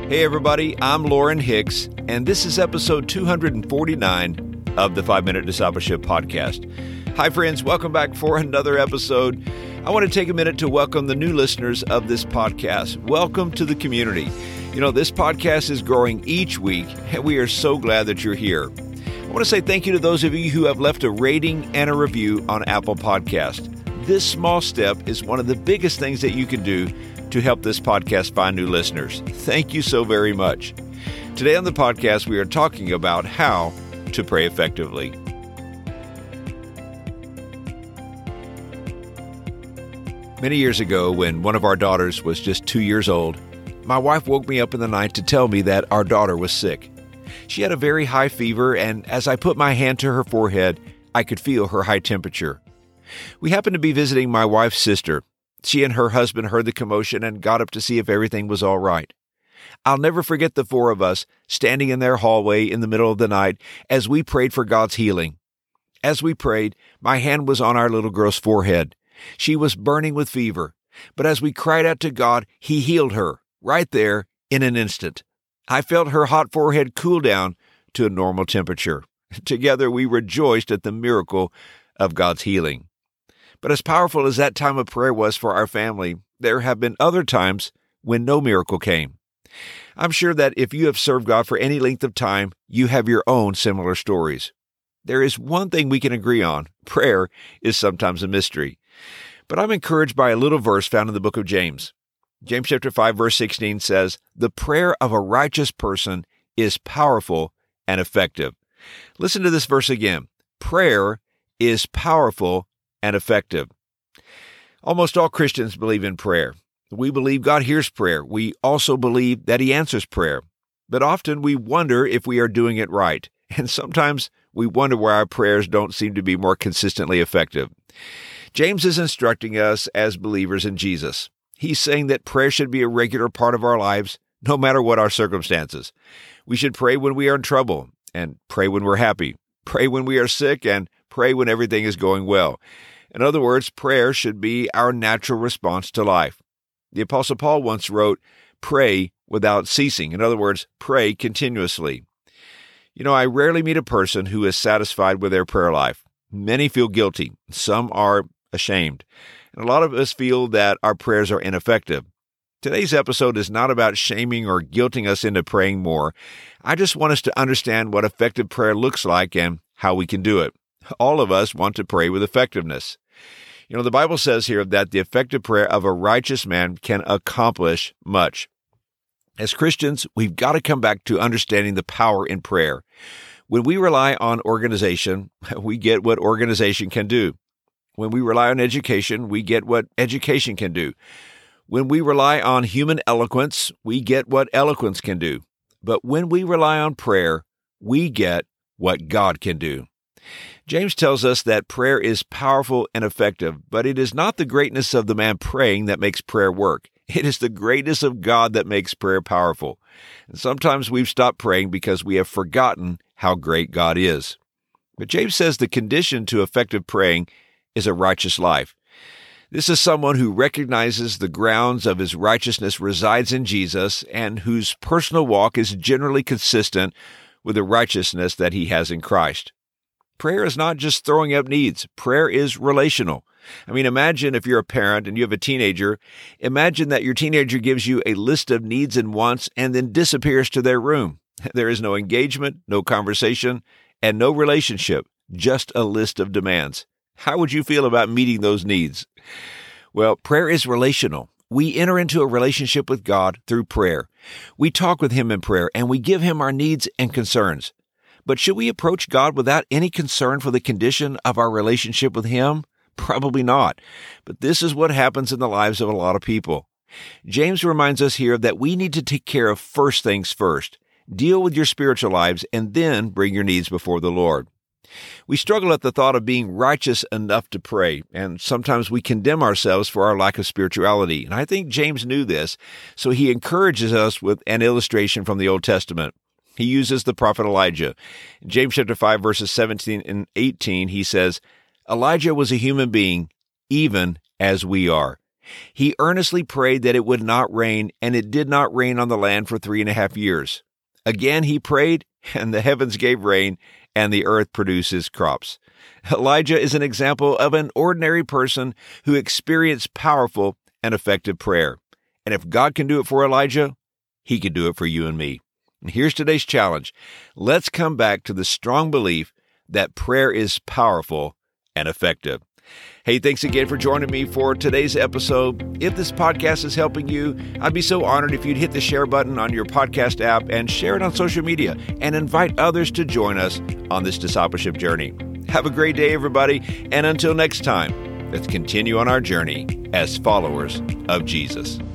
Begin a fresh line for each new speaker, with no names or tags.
Hey everybody, I'm Lauren Hicks, and this is episode 249 of the 5-Minute Discipleship Podcast. Hi friends, welcome back for another episode. I want to take a minute to welcome the new listeners of this podcast. Welcome to the community. You know, this podcast is growing each week, and we are so glad that you're here. I want to say thank you to those of you who have left a rating and a review on Apple Podcast. This small step is one of the biggest things that you can do to help this podcast find new listeners. Thank you so very much. Today on the podcast, we are talking about how to pray effectively. Many years ago, when one of our daughters was just 2 years old, my wife woke me up in the night to tell me that our daughter was sick. She had a very high fever, and as I put my hand to her forehead, I could feel her high temperature. We happened to be visiting my wife's sister. She and her husband heard the commotion and got up to see if everything was all right. I'll never forget the four of us standing in their hallway in the middle of the night as we prayed for God's healing. As we prayed, my hand was on our little girl's forehead. She was burning with fever, but as we cried out to God, He healed her right there in an instant. I felt her hot forehead cool down to a normal temperature. Together, we rejoiced at the miracle of God's healing. But as powerful as that time of prayer was for our family, there have been other times when no miracle came. I'm sure that if you have served God for any length of time, you have your own similar stories. There is one thing we can agree on. Prayer is sometimes a mystery. But I'm encouraged by a little verse found in the book of James. James chapter 5, verse 16 says, "The prayer of a righteous person is powerful and effective." Listen to this verse again. Prayer is powerful and effective. Almost all Christians believe in prayer. We believe God hears prayer. We also believe that He answers prayer. But often we wonder if we are doing it right. And sometimes we wonder why our prayers don't seem to be more consistently effective. James is instructing us as believers in Jesus. He's saying that prayer should be a regular part of our lives, no matter what our circumstances. We should pray when we are in trouble, and pray when we're happy. Pray when we are sick, and pray when everything is going well. In other words, prayer should be our natural response to life. The Apostle Paul once wrote, "Pray without ceasing." In other words, pray continuously. You know, I rarely meet a person who is satisfied with their prayer life. Many feel guilty. Some are ashamed. And a lot of us feel that our prayers are ineffective. Today's episode is not about shaming or guilting us into praying more. I just want us to understand what effective prayer looks like and how we can do it. All of us want to pray with effectiveness. You know, the Bible says here that the effective prayer of a righteous man can accomplish much. As Christians, we've got to come back to understanding the power in prayer. When we rely on organization, we get what organization can do. When we rely on education, we get what education can do. When we rely on human eloquence, we get what eloquence can do. But when we rely on prayer, we get what God can do. James tells us that prayer is powerful and effective, but it is not the greatness of the man praying that makes prayer work. It is the greatness of God that makes prayer powerful. And sometimes we've stopped praying because we have forgotten how great God is. But James says the condition to effective praying is a righteous life. This is someone who recognizes the grounds of his righteousness resides in Jesus and whose personal walk is generally consistent with the righteousness that he has in Christ. Prayer is not just throwing up needs. Prayer is relational. I mean, imagine if you're a parent and you have a teenager, imagine that your teenager gives you a list of needs and wants and then disappears to their room. There is no engagement, no conversation, and no relationship, just a list of demands. How would you feel about meeting those needs? Well, prayer is relational. We enter into a relationship with God through prayer. We talk with Him in prayer, and we give Him our needs and concerns. But should we approach God without any concern for the condition of our relationship with Him? Probably not. But this is what happens in the lives of a lot of people. James reminds us here that we need to take care of first things first. Deal with your spiritual lives and then bring your needs before the Lord. We struggle at the thought of being righteous enough to pray, and sometimes we condemn ourselves for our lack of spirituality. And I think James knew this, so he encourages us with an illustration from the Old Testament. He uses the prophet Elijah. In James chapter 5, verses 17 and 18, he says, "Elijah was a human being, even as we are. He earnestly prayed that it would not rain, and it did not rain on the land for 3.5 years. Again he prayed, and the heavens gave rain, and the earth produces crops. Elijah is an example of an ordinary person who experienced powerful and effective prayer. And if God can do it for Elijah, He can do it for you and me. And here's today's challenge. Let's come back to the strong belief that prayer is powerful and effective. Hey, thanks again for joining me for today's episode. If this podcast is helping you, I'd be so honored if you'd hit the share button on your podcast app and share it on social media and invite others to join us on this discipleship journey. Have a great day, everybody. And until next time, let's continue on our journey as followers of Jesus.